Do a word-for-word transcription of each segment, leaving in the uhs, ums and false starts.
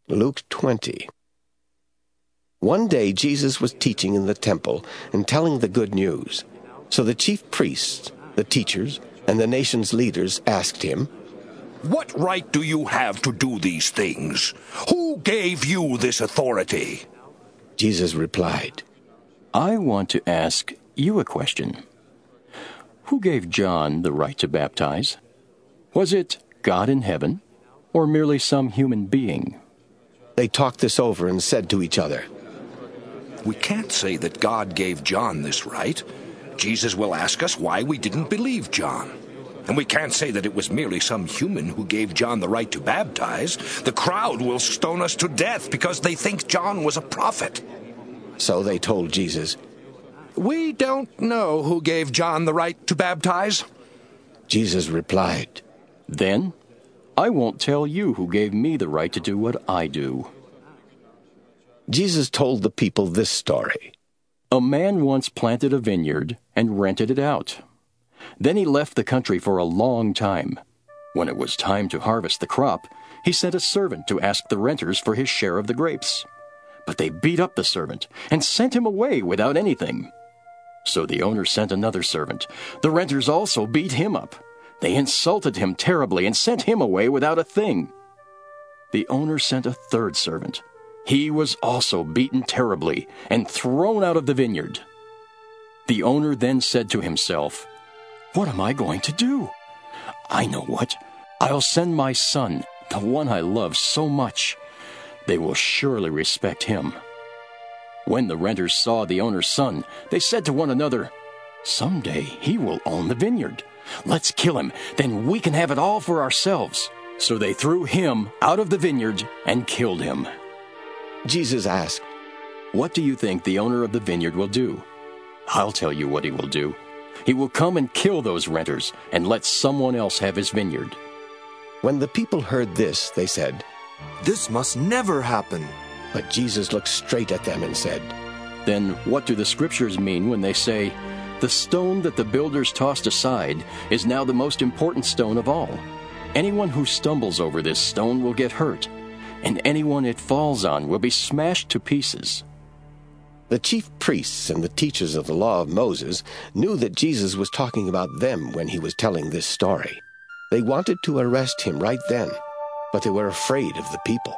Luke twenty. One day Jesus was teaching in the temple and telling the good news. So the chief priests, the teachers, and the nation's leaders asked him, "What right do you have to do these things? Who gave you this authority?" Jesus replied, I want to ask you a question. Who gave John the right to baptize? Was it God in heaven, or merely some human being? They talked this over and said to each other, We can't say that God gave John this right. Jesus will ask us why we didn't believe John. And we can't say that it was merely some human who gave John the right to baptize. The crowd will stone us to death because they think John was a prophet. So they told Jesus, We don't know who gave John the right to baptize. Jesus replied, Then I won't tell you who gave me the right to do what I do. Jesus told the people this story. A man once planted a vineyard and rented it out. Then he left the country for a long time. When it was time to harvest the crop, he sent a servant to ask the renters for his share of the grapes. But they beat up the servant and sent him away without anything. So the owner sent another servant. The renters also beat him up. They insulted him terribly and sent him away without a thing. The owner sent a third servant. He was also beaten terribly and thrown out of the vineyard. The owner then said to himself, What am I going to do? I know what. I'll send my son, the one I love so much. They will surely respect him. When the renters saw the owner's son, they said to one another, Someday he will own the vineyard. Let's kill him, then we can have it all for ourselves. So they threw him out of the vineyard and killed him. Jesus asked, What do you think the owner of the vineyard will do? I'll tell you what he will do. He will come and kill those renters and let someone else have his vineyard. When the people heard this, they said, This must never happen. But Jesus looked straight at them and said, Then what do the scriptures mean when they say, The stone that the builders tossed aside is now the most important stone of all? Anyone who stumbles over this stone will get hurt, and anyone it falls on will be smashed to pieces. The chief priests and the teachers of the law of Moses knew that Jesus was talking about them when he was telling this story. They wanted to arrest him right then, but they were afraid of the people.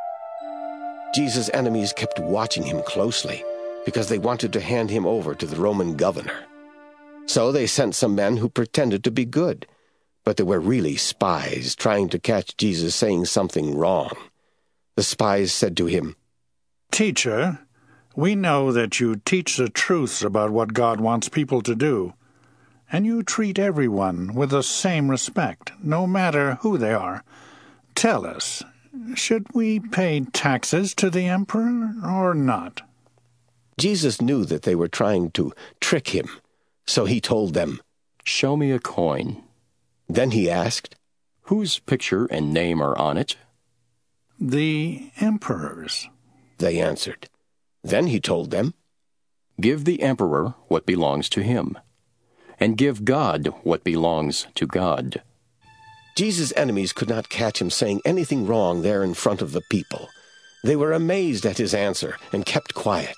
Jesus' enemies kept watching him closely because they wanted to hand him over to the Roman governor. So they sent some men who pretended to be good, but they were really spies trying to catch Jesus saying something wrong. The spies said to him, Teacher, we know that you teach the truths about what God wants people to do, and you treat everyone with the same respect, no matter who they are. Tell us, should we pay taxes to the emperor or not? Jesus knew that they were trying to trick him, so he told them, Show me a coin. Then he asked, Whose picture and name are on it? The emperor's. They answered. Then he told them, Give the emperor what belongs to him, and give God what belongs to God. Jesus' enemies could not catch him saying anything wrong there in front of the people. They were amazed at his answer and kept quiet.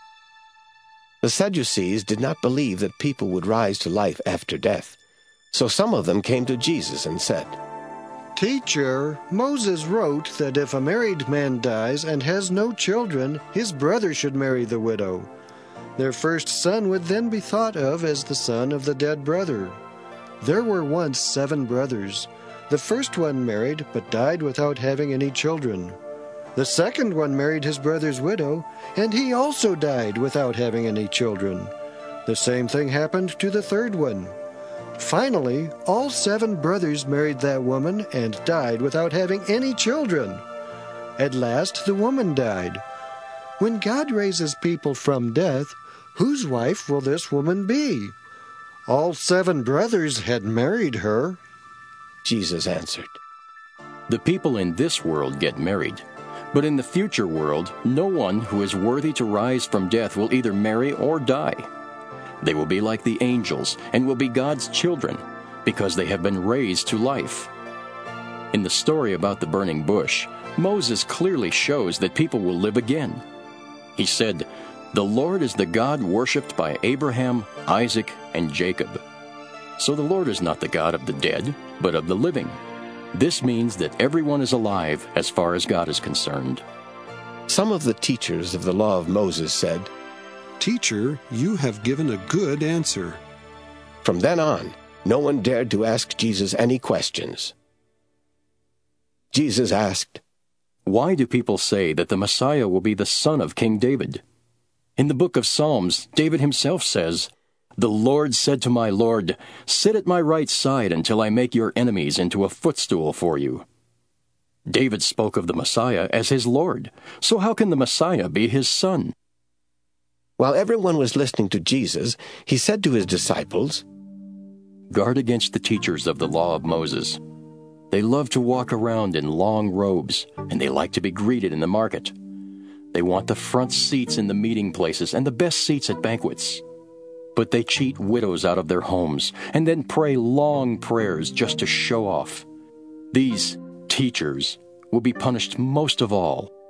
The Sadducees did not believe that people would rise to life after death. So some of them came to Jesus and said, Teacher, Moses wrote that if a married man dies and has no children, his brother should marry the widow. Their first son would then be thought of as the son of the dead brother. There were once seven brothers. The first one married, but died without having any children. The second one married his brother's widow, and he also died without having any children. The same thing happened to the third one. Finally, all seven brothers married that woman and died without having any children. At last, the woman died. When God raises people from death, whose wife will this woman be? All seven brothers had married her. Jesus answered, The people in this world get married, but in the future world, no one who is worthy to rise from death will either marry or die. They will be like the angels and will be God's children, because they have been raised to life. In the story about the burning bush, Moses clearly shows that people will live again. He said, "The Lord is the God worshipped by Abraham, Isaac, and Jacob." So the Lord is not the God of the dead, but of the living. This means that everyone is alive as far as God is concerned. Some of the teachers of the law of Moses said, "Teacher, you have given a good answer." From then on, no one dared to ask Jesus any questions. Jesus asked, "Why do people say that the Messiah will be the son of King David? In the book of Psalms, David himself says, 'The Lord said to my Lord, sit at my right side until I make your enemies into a footstool for you.' David spoke of the Messiah as his Lord, so how can the Messiah be his son?" While everyone was listening to Jesus, he said to his disciples, "Guard against the teachers of the law of Moses. They love to walk around in long robes, and they like to be greeted in the market. They want the front seats in the meeting places and the best seats at banquets. But they cheat widows out of their homes and then pray long prayers just to show off. These teachers will be punished most of all.